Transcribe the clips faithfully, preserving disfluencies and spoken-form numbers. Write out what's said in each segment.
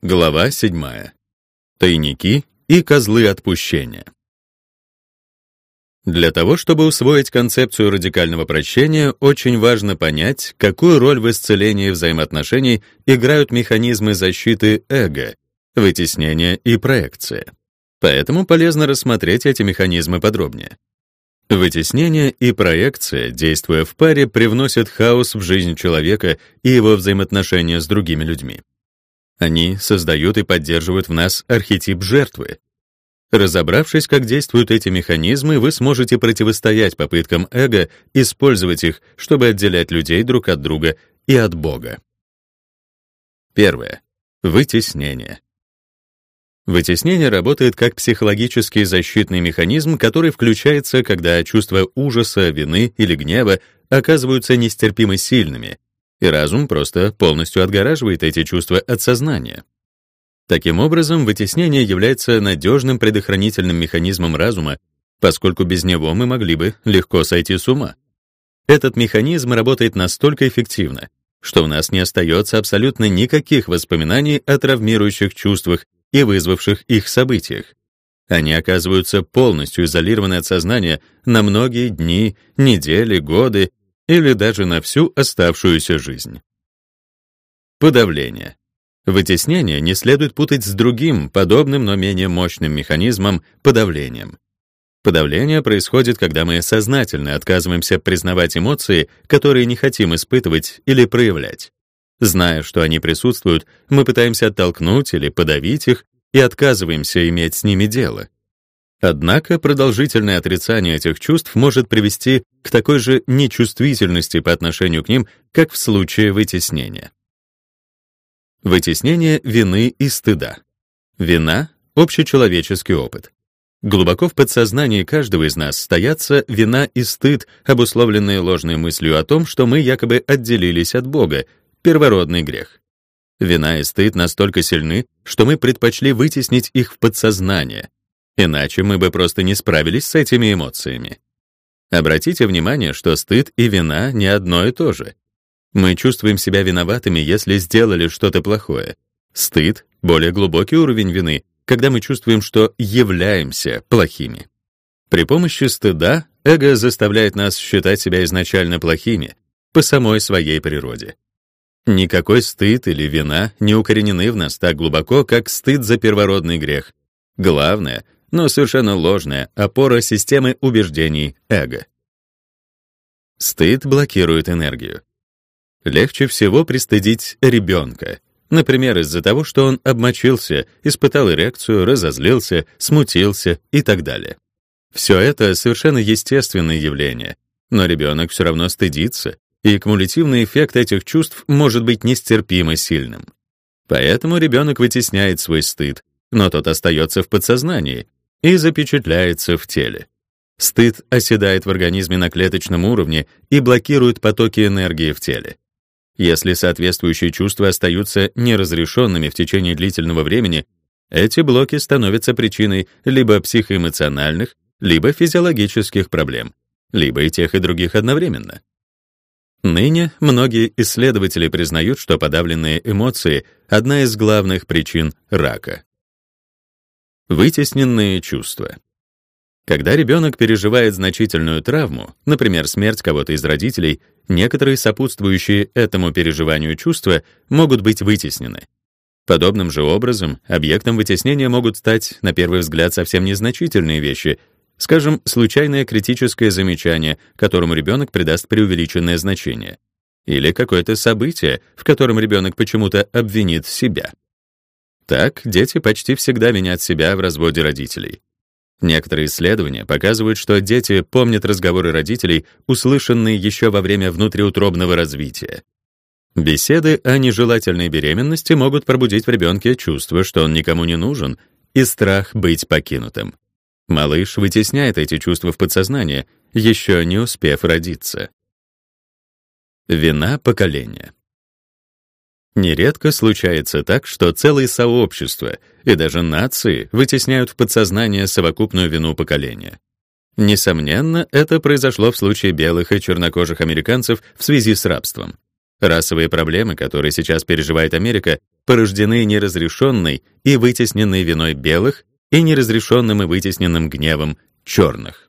Глава седьмая. Тайники и козлы отпущения. Для того, чтобы усвоить концепцию радикального прощения, очень важно понять, какую роль в исцелении взаимоотношений играют механизмы защиты эго, вытеснения и проекции. Поэтому полезно рассмотреть эти механизмы подробнее. Вытеснение и проекция, действуя в паре, привносят хаос в жизнь человека и его взаимоотношения с другими людьми. Они создают и поддерживают в нас архетип жертвы. Разобравшись, как действуют эти механизмы, вы сможете противостоять попыткам эго использовать их, чтобы отделять людей друг от друга и от Бога. Первое. Вытеснение. Вытеснение работает как психологический защитный механизм, который включается, когда чувства ужаса, вины или гнева оказываются нестерпимо сильными, и разум просто полностью отгораживает эти чувства от сознания. Таким образом, вытеснение является надежным предохранительным механизмом разума, поскольку без него мы могли бы легко сойти с ума. Этот механизм работает настолько эффективно, что у нас не остается абсолютно никаких воспоминаний о травмирующих чувствах и вызвавших их событиях. Они оказываются полностью изолированы от сознания на многие дни, недели, годы или даже на всю оставшуюся жизнь. Подавление. Вытеснение не следует путать с другим, подобным, но менее мощным механизмом — подавлением. Подавление происходит, когда мы сознательно отказываемся признавать эмоции, которые не хотим испытывать или проявлять. Зная, что они присутствуют, мы пытаемся оттолкнуть или подавить их и отказываемся иметь с ними дело. Однако продолжительное отрицание этих чувств может привести к такой же нечувствительности по отношению к ним, как в случае вытеснения. Вытеснение вины и стыда. Вина — общечеловеческий опыт. Глубоко в подсознании каждого из нас стоятся вина и стыд, обусловленные ложной мыслью о том, что мы якобы отделились от Бога, первородный грех. Вина и стыд настолько сильны, что мы предпочли вытеснить их в подсознание, иначе мы бы просто не справились с этими эмоциями. Обратите внимание, что стыд и вина не одно и то же. Мы чувствуем себя виноватыми, если сделали что-то плохое. Стыд — более глубокий уровень вины, когда мы чувствуем, что являемся плохими. При помощи стыда эго заставляет нас считать себя изначально плохими по самой своей природе. Никакой стыд или вина не укоренены в нас так глубоко, как стыд за первородный грех. Главное, но совершенно ложная опора системы убеждений эго. Стыд блокирует энергию. Легче всего пристыдить ребенка, например, из-за того, что он обмочился, испытал эрекцию, разозлился, смутился и так далее. Все это совершенно естественные явления, но ребенок все равно стыдится, и кумулятивный эффект этих чувств может быть нестерпимо сильным. Поэтому ребенок вытесняет свой стыд, но тот остается в подсознании и запечатляется в теле. Стыд оседает в организме на клеточном уровне и блокирует потоки энергии в теле. Если соответствующие чувства остаются неразрешенными в течение длительного времени, эти блоки становятся причиной либо психоэмоциональных, либо физиологических проблем, либо и тех, и других одновременно. Ныне многие исследователи признают, что подавленные эмоции — одна из главных причин рака. Вытесненные чувства. Когда ребенок переживает значительную травму, например, смерть кого-то из родителей, некоторые сопутствующие этому переживанию чувства могут быть вытеснены. Подобным же образом объектом вытеснения могут стать, на первый взгляд, совсем незначительные вещи, скажем, случайное критическое замечание, которому ребенок придаст преувеличенное значение, или какое-то событие, в котором ребенок почему-то обвинит себя. Так, дети почти всегда винят себя в разводе родителей. Некоторые исследования показывают, что дети помнят разговоры родителей, услышанные еще во время внутриутробного развития. Беседы о нежелательной беременности могут пробудить в ребенке чувство, что он никому не нужен, и страх быть покинутым. Малыш вытесняет эти чувства в подсознание, еще не успев родиться. Вина поколения. Нередко случается так, что целые сообщества и даже нации вытесняют в подсознание совокупную вину поколения. Несомненно, это произошло в случае белых и чернокожих американцев в связи с рабством. Расовые проблемы, которые сейчас переживает Америка, порождены неразрешенной и вытесненной виной белых и неразрешенным и вытесненным гневом черных.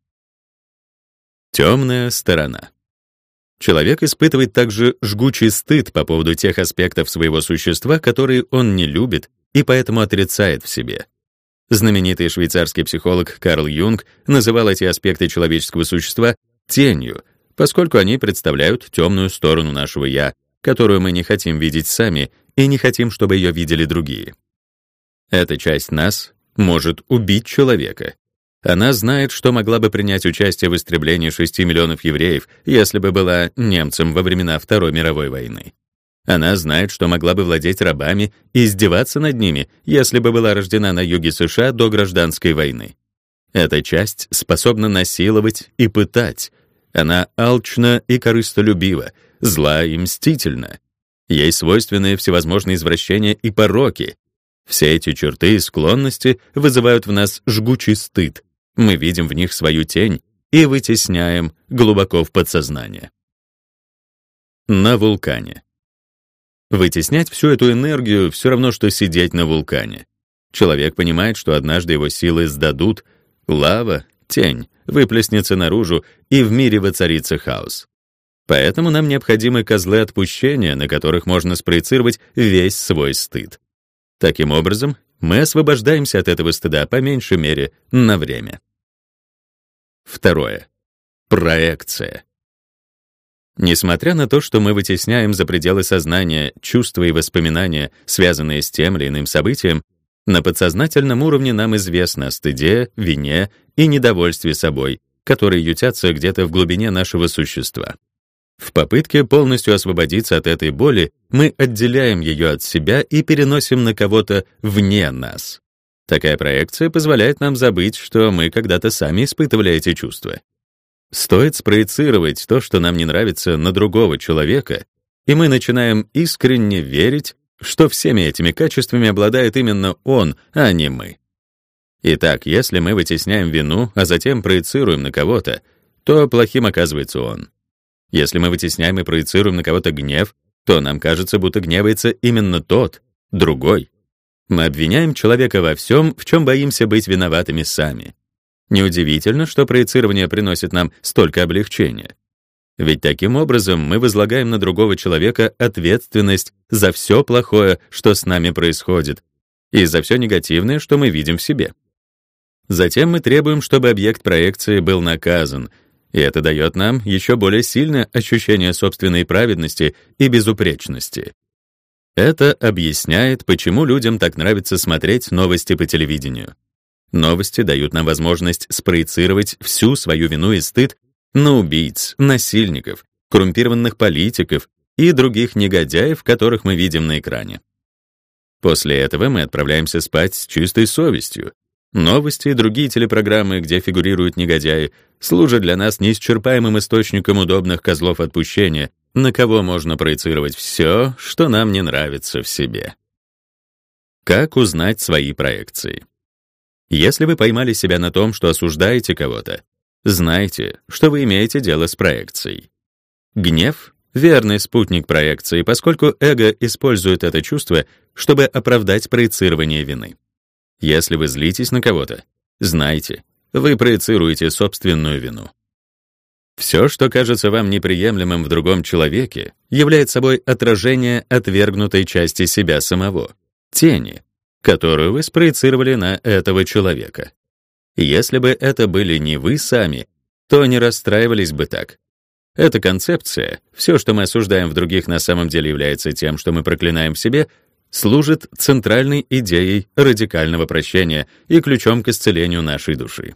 Темная сторона. Человек испытывает также жгучий стыд по поводу тех аспектов своего существа, которые он не любит и поэтому отрицает в себе. Знаменитый швейцарский психолог Карл Юнг называл эти аспекты человеческого существа тенью, поскольку они представляют темную сторону нашего «я», которую мы не хотим видеть сами и не хотим, чтобы ее видели другие. Эта часть нас может убить человека. Она знает, что могла бы принять участие в истреблении шести миллионов евреев, если бы была немцем во времена Второй мировой войны. Она знает, что могла бы владеть рабами и издеваться над ними, если бы была рождена на юге США до гражданской войны. Эта часть способна насиловать и пытать. Она алчна и корыстолюбива, зла и мстительна. Ей свойственны всевозможные извращения и пороки. Все эти черты и склонности вызывают в нас жгучий стыд. Мы видим в них свою тень и вытесняем глубоко в подсознание. На вулкане. Вытеснять всю эту энергию все равно, что сидеть на вулкане. Человек понимает, что однажды его силы сдадут, лава, тень, выплеснется наружу, и в мире воцарится хаос. Поэтому нам необходимы козлы отпущения, на которых можно спроецировать весь свой стыд. Таким образом, мы освобождаемся от этого стыда по меньшей мере на время. Второе. Проекция. Несмотря на то, что мы вытесняем за пределы сознания чувства и воспоминания, связанные с тем или иным событием, на подсознательном уровне нам известно о стыде, вине и недовольстве собой, которые ютятся где-то в глубине нашего существа. В попытке полностью освободиться от этой боли мы отделяем ее от себя и переносим на кого-то вне нас. Такая проекция позволяет нам забыть, что мы когда-то сами испытывали эти чувства. Стоит спроецировать то, что нам не нравится, на другого человека, и мы начинаем искренне верить, что всеми этими качествами обладает именно он, а не мы. Итак, если мы вытесняем вину, а затем проецируем на кого-то, то плохим оказывается он. Если мы вытесняем и проецируем на кого-то гнев, то нам кажется, будто гневается именно тот, другой. Мы обвиняем человека во всем, в чем боимся быть виноватыми сами. Неудивительно, что проецирование приносит нам столько облегчения. Ведь таким образом мы возлагаем на другого человека ответственность за все плохое, что с нами происходит, и за все негативное, что мы видим в себе. Затем мы требуем, чтобы объект проекции был наказан, и это дает нам еще более сильное ощущение собственной праведности и безупречности. Это объясняет, почему людям так нравится смотреть новости по телевидению. Новости дают нам возможность спроецировать всю свою вину и стыд на убийц, насильников, коррумпированных политиков и других негодяев, которых мы видим на экране. После этого мы отправляемся спать с чистой совестью. Новости и другие телепрограммы, где фигурируют негодяи, служат для нас неисчерпаемым источником удобных козлов отпущения, на кого можно проецировать все, что нам не нравится в себе. Как узнать свои проекции? Если вы поймали себя на том, что осуждаете кого-то, знайте, что вы имеете дело с проекцией. Гнев — верный спутник проекции, поскольку эго использует это чувство, чтобы оправдать проецирование вины. Если вы злитесь на кого-то, знайте, вы проецируете собственную вину. Все, что кажется вам неприемлемым в другом человеке, является собой отражение отвергнутой части себя самого, тени, которую вы спроецировали на этого человека. Если бы это были не вы сами, то не расстраивались бы так. Эта концепция, все, что мы осуждаем в других, на самом деле является тем, что мы проклинаем в себе, служит центральной идеей радикального прощения и ключом к исцелению нашей души.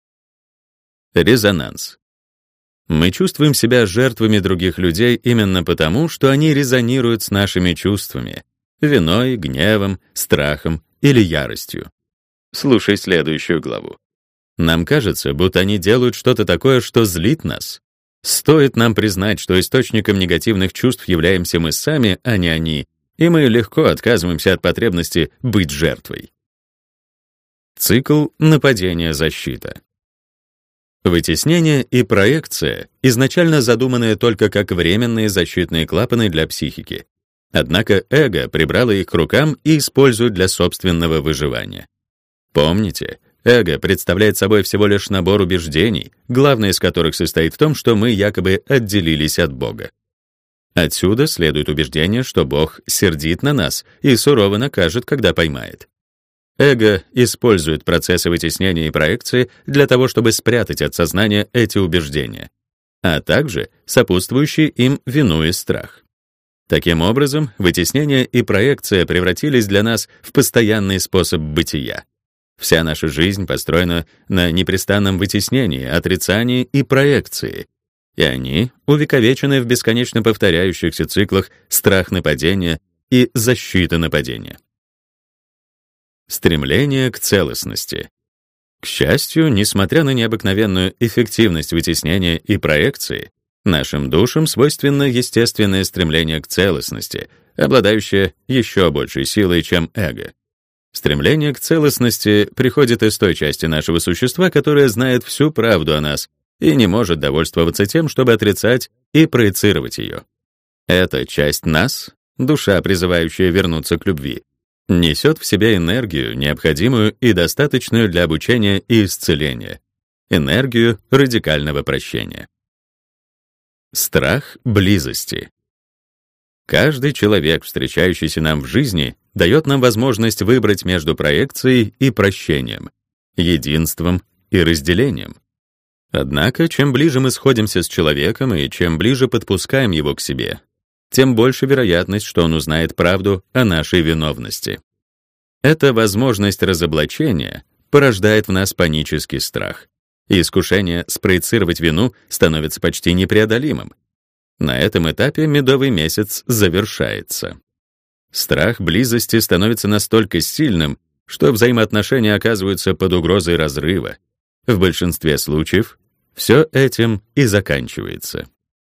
Резонанс. Мы чувствуем себя жертвами других людей именно потому, что они резонируют с нашими чувствами — виной, гневом, страхом или яростью. Слушай следующую главу. Нам кажется, будто они делают что-то такое, что злит нас. Стоит нам признать, что источником негативных чувств являемся мы сами, а не они, и мы легко отказываемся от потребности быть жертвой. Цикл нападения-защита. Вытеснение и проекция изначально задуманные только как временные защитные клапаны для психики. Однако эго прибрало их к рукам и использует для собственного выживания. Помните, эго представляет собой всего лишь набор убеждений, главное из которых состоит в том, что мы якобы отделились от Бога. Отсюда следует убеждение, что Бог сердит на нас и сурово накажет, когда поймает. Эго использует процессы вытеснения и проекции для того, чтобы спрятать от сознания эти убеждения, а также сопутствующие им вину и страх. Таким образом, вытеснение и проекция превратились для нас в постоянный способ бытия. Вся наша жизнь построена на непрестанном вытеснении, отрицании и проекции, и они увековечены в бесконечно повторяющихся циклах страх нападения и защита нападения. Стремление к целостности. К счастью, несмотря на необыкновенную эффективность вытеснения и проекции, нашим душам свойственно естественное стремление к целостности, обладающее еще большей силой, чем эго. Стремление к целостности приходит из той части нашего существа, которая знает всю правду о нас и не может довольствоваться тем, чтобы отрицать и проецировать ее. Эта часть нас, душа, призывающая вернуться к любви, несет в себе энергию, необходимую и достаточную для обучения и исцеления, энергию радикального прощения. Страх близости. Каждый человек, встречающийся нам в жизни, дает нам возможность выбрать между проекцией и прощением, единством и разделением. Однако, чем ближе мы сходимся с человеком и чем ближе подпускаем его к себе, тем больше вероятность, что он узнает правду о нашей виновности. Эта возможность разоблачения порождает в нас панический страх, и искушение спроецировать вину становится почти непреодолимым. На этом этапе медовый месяц завершается. Страх близости становится настолько сильным, что взаимоотношения оказываются под угрозой разрыва. В большинстве случаев все этим и заканчивается.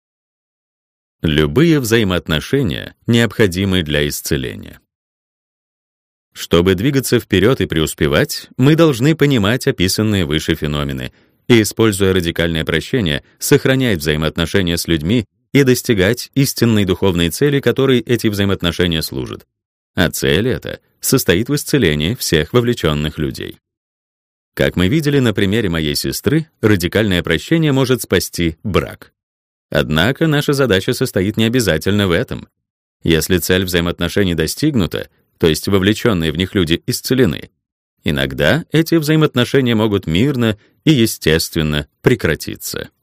Любые взаимоотношения необходимы для исцеления. Чтобы двигаться вперед и преуспевать, мы должны понимать описанные выше феномены и, используя радикальное прощение, сохранять взаимоотношения с людьми и достигать истинной духовной цели, которой эти взаимоотношения служат. А цель эта состоит в исцелении всех вовлеченных людей. Как мы видели на примере моей сестры, радикальное прощение может спасти брак. Однако наша задача состоит не обязательно в этом. Если цель взаимоотношений достигнута, то есть вовлеченные в них люди исцелены, иногда эти взаимоотношения могут мирно и естественно прекратиться.